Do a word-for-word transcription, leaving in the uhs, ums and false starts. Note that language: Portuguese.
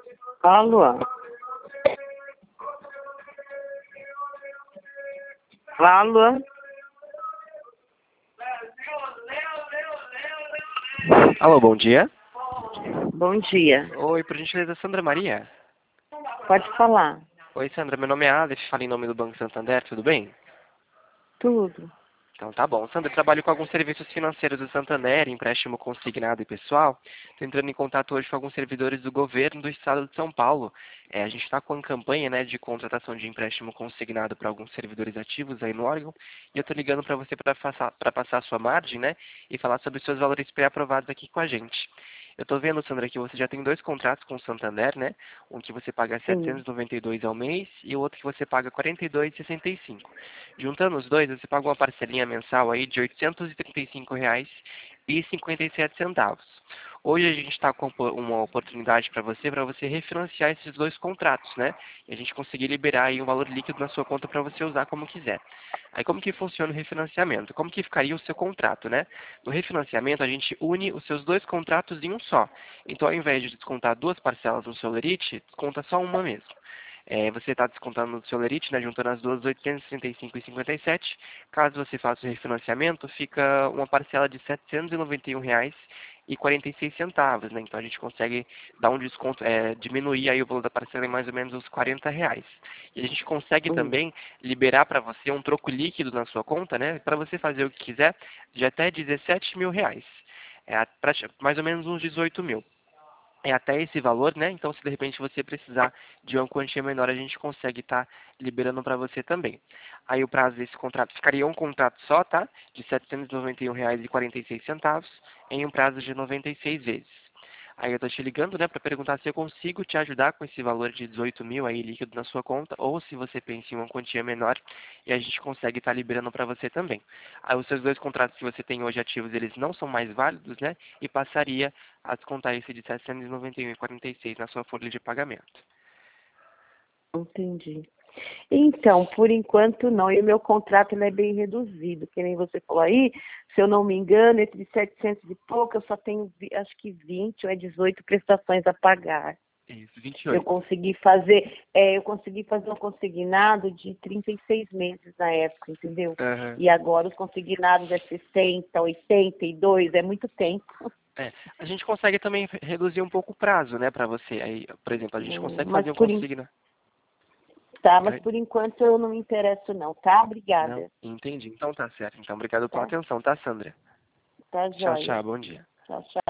Alô? Alô? Alô, bom dia. Bom dia. Oi, por gentileza, Sandra Maria. Pode falar. Oi, Sandra, meu nome é Aleph, falo em nome do Banco Santander, tudo bem? Tudo. Então tá bom. Sandra, eu trabalho com alguns serviços financeiros do Santander, empréstimo consignado e pessoal. Estou entrando em contato hoje com alguns servidores do governo do estado de São Paulo. É, a gente está com uma campanha, né, de contratação de empréstimo consignado para alguns servidores ativos aí no órgão. E eu estou ligando para você para passar, para passar a sua margem, né, e falar sobre os seus valores pré-aprovados aqui com a gente. Eu estou vendo, Sandra, que você já tem dois contratos com o Santander, né? Um que você paga Sim. setecentos e noventa e dois ao mês e o outro que você paga quarenta e dois reais e sessenta e cinco centavos. Juntando os dois, você paga uma parcelinha mensal aí de oitocentos e trinta e cinco reais e cinquenta e sete centavos. Hoje a gente está com uma oportunidade para você, para você refinanciar esses dois contratos, né? E a gente conseguir liberar aí um valor líquido na sua conta para você usar como quiser. Aí como que funciona o refinanciamento? Como que ficaria o seu contrato, né? No refinanciamento a gente une os seus dois contratos em um só. Então ao invés de descontar duas parcelas no Solerite, desconta só uma mesmo. É, você está descontando no Solerite, né, juntando as duas, oitocentos e trinta e cinco reais e cinquenta e sete centavos. Caso você faça o refinanciamento, fica uma parcela de setecentos e noventa e um reais e quarenta e seis centavos, né? Então a gente consegue dar um desconto, é, diminuir aí o valor da parcela em mais ou menos uns quarenta reais. E a gente consegue Hum. também liberar para você um troco líquido na sua conta, né? Para você fazer o que quiser, de até dezessete mil reais. É, a- prati- mais ou menos uns dezoito mil. É até esse valor, né? Então, se de repente você precisar de uma quantia menor, a gente consegue estar liberando para você também. Aí o prazo desse contrato ficaria um contrato só, tá? De setecentos e noventa e um reais e quarenta e seis centavos em um prazo de noventa e seis vezes. Aí eu estou te ligando, né, para perguntar se eu consigo te ajudar com esse valor de dezoito mil aí líquido na sua conta, ou se você pensa em uma quantia menor e a gente consegue estar liberando para você também. Aí os seus dois contratos que você tem hoje ativos, eles não são mais válidos, né, e passaria a descontar esse de setecentos e noventa e um reais e quarenta e seis centavos na sua folha de pagamento. Entendi. Então, por enquanto não. E o meu contrato ele é bem reduzido, que nem você falou aí, se eu não me engano, entre setecentos e pouco, eu só tenho, vi- acho que vinte ou é dezoito prestações a pagar. Isso, vinte e Eu oito. consegui fazer, é, eu consegui fazer um consignado de trinta e seis meses na época, entendeu? Aham. E agora os consignados é sessenta, oitenta e dois, é muito tempo. É, a gente consegue também re- reduzir um pouco o prazo, né, para você. Aí, por exemplo, a gente Hum, consegue Mas fazer um por, en- consigna. tá, mas por enquanto eu não me interesso não, tá? Não, Obrigada. entendi. Então tá certo. Então, obrigado pela Tá, atenção, tá, Sandra? tá Tchau, joia. tchau. Bom dia. Tchau, tchau.